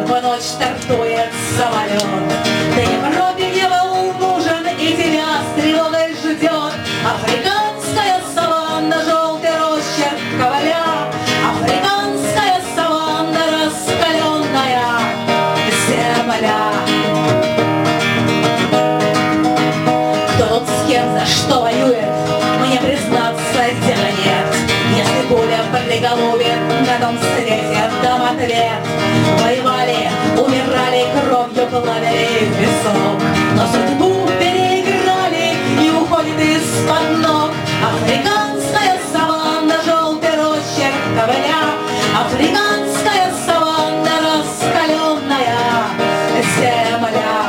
в ночь стартует самолет. Ты не против, не был нужен, и тебя с тревогой ждет африканская саванна, желтый росчерк коваля, африканская саванна, раскаленная земля. Кто тут с кем за что воюет, мне признаться дела нет. Если пуля приголубит, на том свете дам ответ. Воевали, умирали, кровью плавили в песок, но судьбу переиграли и уходит из-под ног африканская саванна, желтый росчерк ковыля, африканская саванна, раскаленная земля.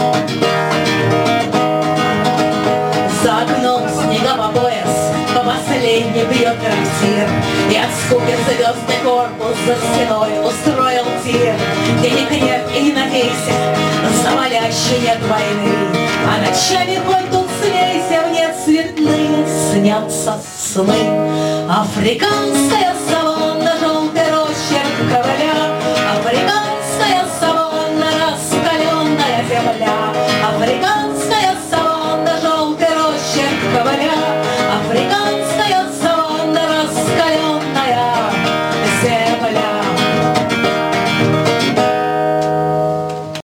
За окном снега по пояс, по последней бьет трактир, и от скуки звездный корпус за стеной устроил тир. Денег нет и не надейся, завалящей нет войны, а ночами хоть тут смейся, мне цветные снятся сны. Африканская